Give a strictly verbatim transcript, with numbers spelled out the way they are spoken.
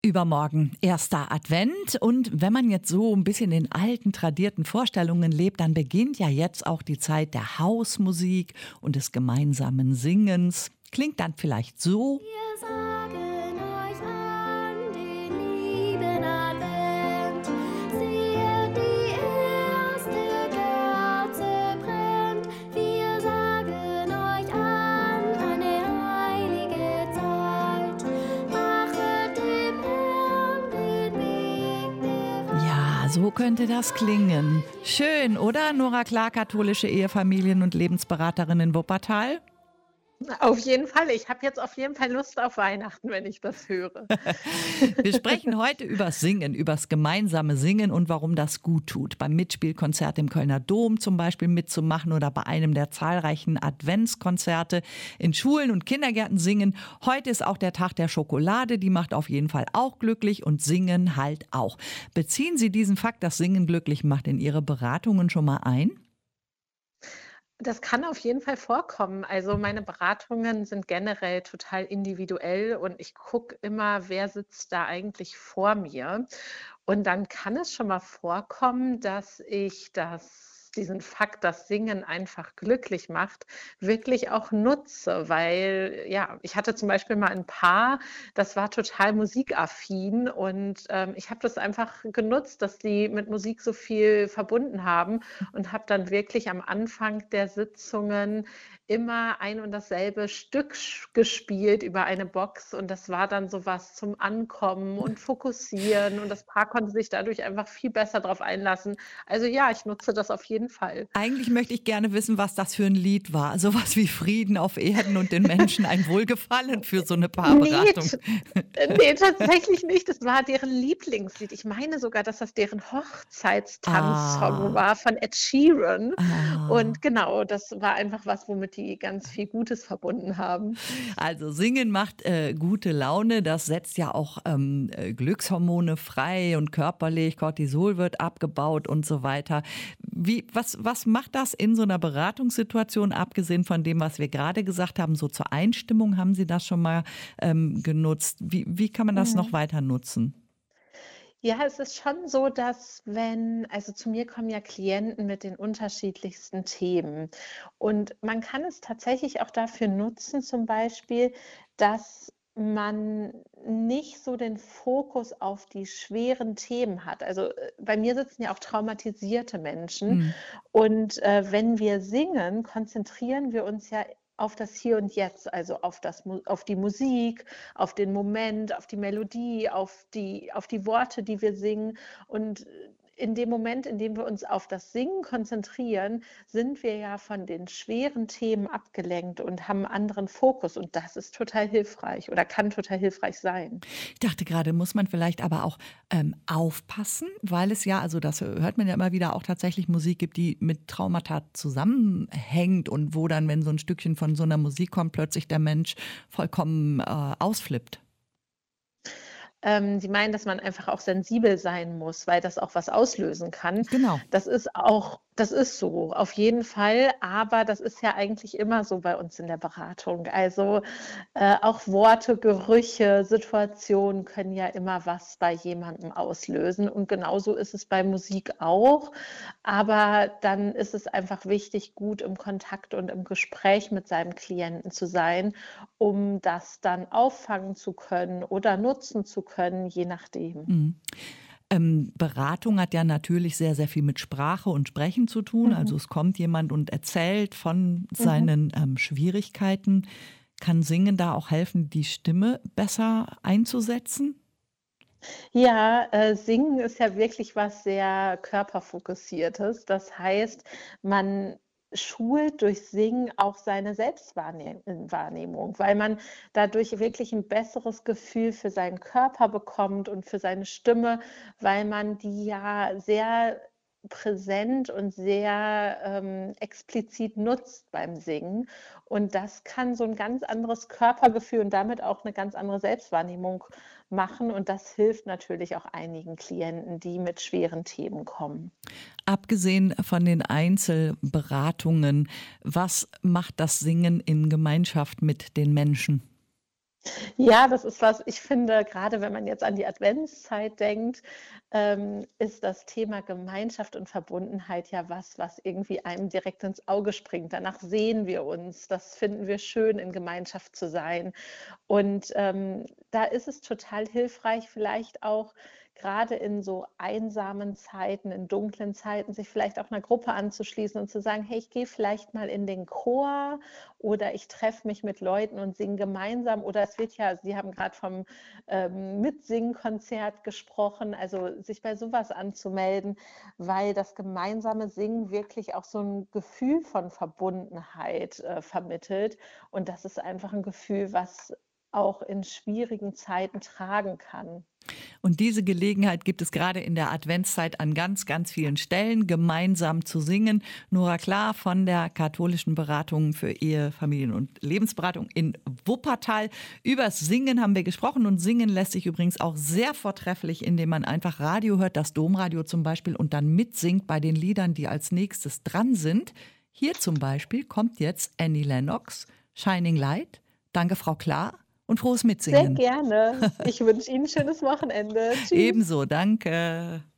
Übermorgen erster Advent und wenn man jetzt so ein bisschen in alten, tradierten Vorstellungen lebt, dann beginnt ja jetzt auch die Zeit der Hausmusik und des gemeinsamen Singens. Klingt dann vielleicht so. Wir sagen euch an den lieben Advent, siehe, die erste Kerze brennt. Wir sagen euch an eine heilige Zeit, machet dem Herrn den Weg bereit. Ja, so könnte das klingen. Schön, oder? Nora Klar, katholische Ehefamilien- und Lebensberaterin in Wuppertal. Auf jeden Fall. Ich habe jetzt auf jeden Fall Lust auf Weihnachten, wenn ich das höre. Wir sprechen heute übers Singen, übers gemeinsame Singen und warum das gut tut. Beim Mitspielkonzert im Kölner Dom zum Beispiel mitzumachen oder bei einem der zahlreichen Adventskonzerte in Schulen und Kindergärten singen. Heute ist auch der Tag der Schokolade, die macht auf jeden Fall auch glücklich und Singen halt auch. Beziehen Sie diesen Fakt, dass Singen glücklich macht, in Ihre Beratungen schon mal ein? Das kann auf jeden Fall vorkommen. Also meine Beratungen sind generell total individuell und ich gucke immer, wer sitzt da eigentlich vor mir. Und dann kann es schon mal vorkommen, dass ich das diesen Fakt, dass Singen einfach glücklich macht, wirklich auch nutze, weil ja, ich hatte zum Beispiel mal ein Paar, das war total musikaffin und ähm, ich habe das einfach genutzt, dass die mit Musik so viel verbunden haben und habe dann wirklich am Anfang der Sitzungen immer ein und dasselbe Stück sch- gespielt über eine Box und das war dann so was zum Ankommen und Fokussieren und das Paar konnte sich dadurch einfach viel besser darauf einlassen. Also ja, ich nutze das auf jeden Fall. Eigentlich möchte ich gerne wissen, was das für ein Lied war. Sowas wie Frieden auf Erden und den Menschen ein Wohlgefallen für so eine Nee, Paarberatung. t ne, tatsächlich nicht. Das war deren Lieblingslied. Ich meine sogar, dass das deren Hochzeitstanzsong Ah, war von Ed Sheeran. Und ah. genau, das war einfach was, womit die ganz viel Gutes verbunden haben. Also Singen macht äh, gute Laune, das setzt ja auch ähm, äh, Glückshormone frei und körperlich, Cortisol wird abgebaut und so weiter. Wie, was, was macht das in so einer Beratungssituation, abgesehen von dem, was wir gerade gesagt haben, so zur Einstimmung, haben Sie das schon mal ähm, genutzt? Wie, wie kann man das noch Mhm. weiter nutzen? Ja, es ist schon so, dass wenn also zu mir kommen ja Klienten mit den unterschiedlichsten Themen. Und man kann es tatsächlich auch dafür nutzen, zum Beispiel, dass man nicht so den Fokus auf die schweren Themen hat. Also äh, bei mir sitzen ja auch traumatisierte Menschen. Hm. Und äh, wenn wir singen, konzentrieren wir uns ja auf das Hier und Jetzt, also auf das, Mu- auf die Musik, auf den Moment, auf die Melodie, auf die auf die Worte, die wir singen. Und äh, in dem Moment, in dem wir uns auf das Singen konzentrieren, sind wir ja von den schweren Themen abgelenkt und haben 'n anderen Fokus und das ist total hilfreich oder kann total hilfreich sein. Ich dachte gerade, muss man vielleicht aber auch ähm, aufpassen, weil es ja, also das hört man ja immer wieder, auch tatsächlich Musik gibt, die mit Traumata zusammenhängt und wo dann, wenn so ein Stückchen von so einer Musik kommt, plötzlich der Mensch vollkommen äh, ausflippt. Ähm, Sie meinen, dass man einfach auch sensibel sein muss, weil das auch was auslösen kann. Genau. Das ist auch das ist so, auf jeden Fall, aber das ist ja eigentlich immer so bei uns in der Beratung. Also, äh, auch Worte, Gerüche, Situationen können ja immer was bei jemandem auslösen und genauso ist es bei Musik auch. Aber dann ist es einfach wichtig, gut im Kontakt und im Gespräch mit seinem Klienten zu sein, um das dann auffangen zu können oder nutzen zu können, je nachdem. Mhm. Ähm, Beratung hat ja natürlich sehr, sehr viel mit Sprache und Sprechen zu tun. Also Mhm. es kommt jemand und erzählt von Mhm. seinen ähm, Schwierigkeiten. Kann Singen da auch helfen, die Stimme besser einzusetzen? Ja, äh, Singen ist ja wirklich was sehr körperfokussiertes. Das heißt, man schult durch Singen auch seine Selbstwahrnehmung, Wahrnehmung, weil man dadurch wirklich ein besseres Gefühl für seinen Körper bekommt und für seine Stimme, weil man die ja sehr präsent und sehr, ähm, explizit nutzt beim Singen. Und das kann so ein ganz anderes Körpergefühl und damit auch eine ganz andere Selbstwahrnehmung machen und das hilft natürlich auch einigen Klienten, die mit schweren Themen kommen. Abgesehen von den Einzelberatungen, was macht das Singen in Gemeinschaft mit den Menschen? Ja, das ist was, ich finde, gerade wenn man jetzt an die Adventszeit denkt, ähm, ist das Thema Gemeinschaft und Verbundenheit ja was, was irgendwie einem direkt ins Auge springt. Danach sehen wir uns. Das finden wir schön, in Gemeinschaft zu sein. Und ähm, da ist es total hilfreich, vielleicht auch gerade in so einsamen Zeiten, in dunklen Zeiten, sich vielleicht auch einer Gruppe anzuschließen und zu sagen, hey, ich gehe vielleicht mal in den Chor oder ich treffe mich mit Leuten und singe gemeinsam. Oder es wird ja, Sie haben gerade vom ähm, Mitsingen-Konzert gesprochen, also sich bei sowas anzumelden, weil das gemeinsame Singen wirklich auch so ein Gefühl von Verbundenheit äh, vermittelt. Und das ist einfach ein Gefühl, was auch in schwierigen Zeiten tragen kann. Und diese Gelegenheit gibt es gerade in der Adventszeit an ganz, ganz vielen Stellen, gemeinsam zu singen. Nora Klar von der Katholischen Beratung für Ehe, Familien- und Lebensberatung in Wuppertal. Übers Singen haben wir gesprochen und singen lässt sich übrigens auch sehr vortrefflich, indem man einfach Radio hört, das Domradio zum Beispiel, und dann mitsingt bei den Liedern, die als nächstes dran sind. Hier zum Beispiel kommt jetzt Annie Lennox, Shining Light. Danke, Frau Klar. Und frohes Sehr Mitsingen. gerne. Ich wünsche Ihnen 'n schönes Wochenende. Tschüss. Ebenso, danke.